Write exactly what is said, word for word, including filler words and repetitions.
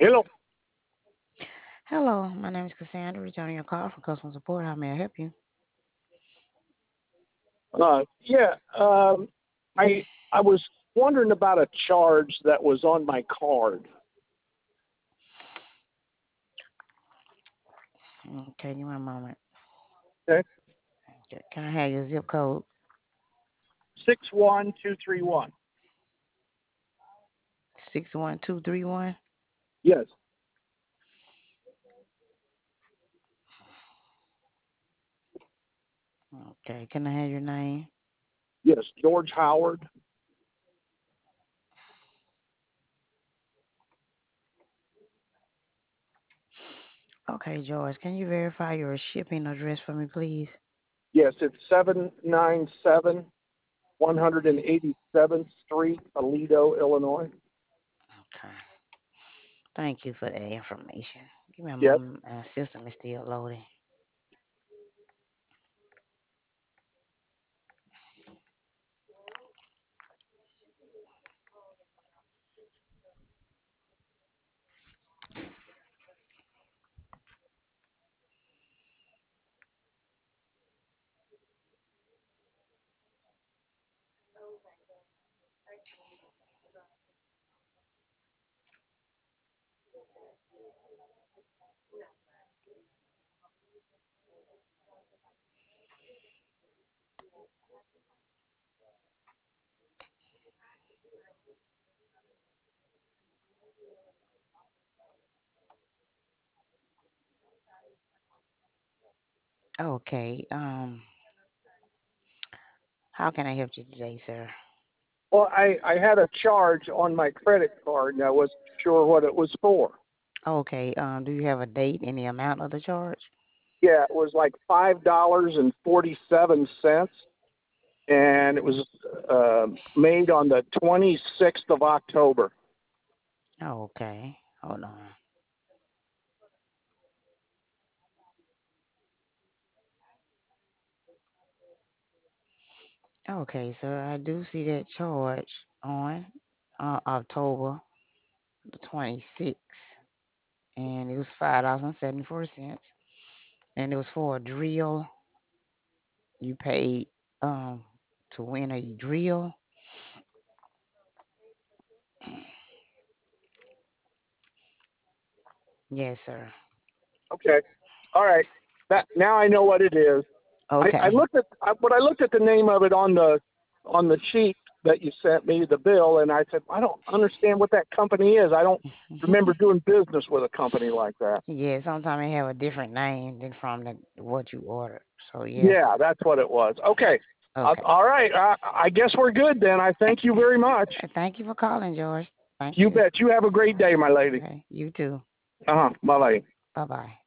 Hello. Hello, my name is Cassandra, returning your call from customer support. How may I help you? Uh, yeah. Um, I I was wondering about a charge that was on my card. Okay, give me a moment. Okay. Okay, can I have your zip code? Six one two three one. six one two three one. Yes. Okay, can I have your name? Yes. George Howard. Okay, George, can you verify your shipping address for me, please? Yes. It's seven nine seven one hundred and eighty seventh Street, Aledo, Illinois. Okay, thank you for the information. Give me a Yes. moment. My system is still loading. Okay, um, how can I help you today, sir? Well, I I had a charge on my credit card, and I wasn't sure what it was for. Okay, um, do you have a date and the amount of the charge? Yeah, it was like five dollars and forty seven cents, and it was uh, made on the twenty sixth of October. Okay, hold on. Okay, sir, I do see that charge on uh, October the twenty-sixth, and it was five dollars and seventy-four cents, and it was for a drill. You paid um to win a drill. Yes, sir. Okay, all right. That now I know what it is. I, I Okay. looked at I, when I looked at the name of it on the on the sheet that you sent me, the bill, and I said I don't understand what that company is. I don't remember doing business with a company like that. Yeah, sometimes they have a different name than from the what you ordered. So yeah. Yeah, that's what it was. Okay. Uh, Okay. all right. I, I guess we're good then. I thank you very much. Thank you for calling, George. Thank You you. bet. You have a great day, my lady. Okay. You too. Uh huh. Bye bye. Bye bye.